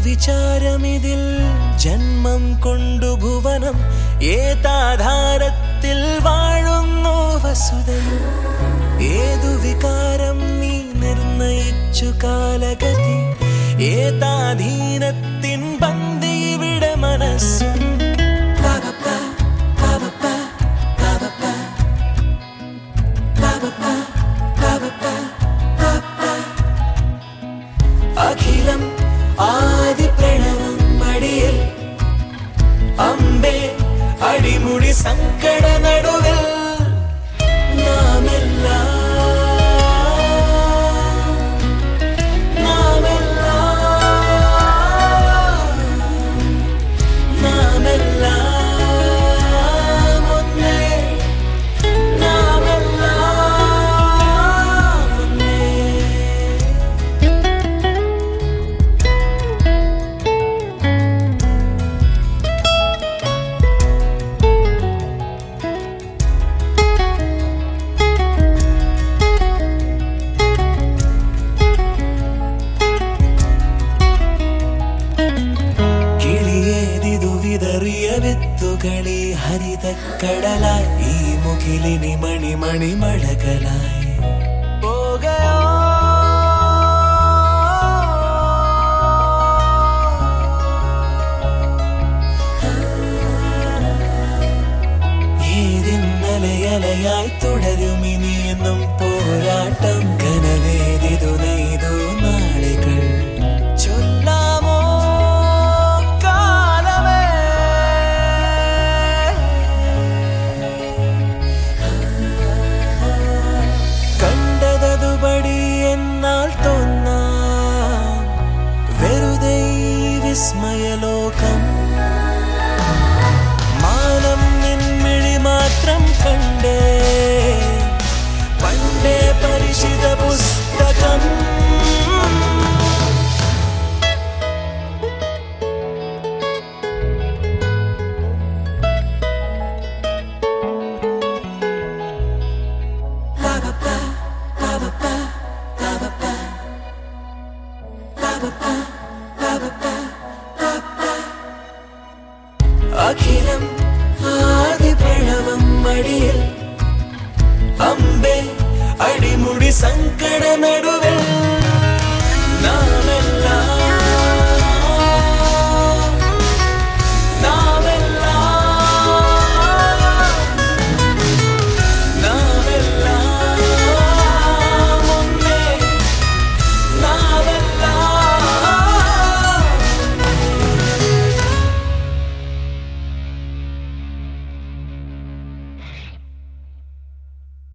വിചാരമിതിൽ ജന്മം കൊണ്ടു ഭുവനം ഏതാധാരത്തിൽ വാഴുന്നു വസുതയും ഏതു വികാരം നീ നിർണയിച്ചു കാലഗതി ഏതാധീനത്തിൻ ബന്ദി ഇവിടെ മനസ്സു അഖിലം ആദി പ്രണവം മടിയിൽ അമ്പേ അടിമുടി സങ്കട നടുവിൽ വിത്തുകളി ഹരിതക്കടലായി ഈ മുകിലിനി മണിമണി മഴകളായി പോകയോ ഏതിന്നലയലയായി തുടരുമിനി എന്നും പോരാട്ടം കനവേദിതു നെയ്തു നാളുകൾ ചൊല്ലാമോ വിസ്മയലോകം മാനം നിൻമിഴി മാത്രം കണ്ടേ പണ്ടേ പരിചിത പുസ്തകം അഖിലം ആദി പ്രണവം മടിയിൽ അമ്പേ അടിമുടി സങ്കട നടു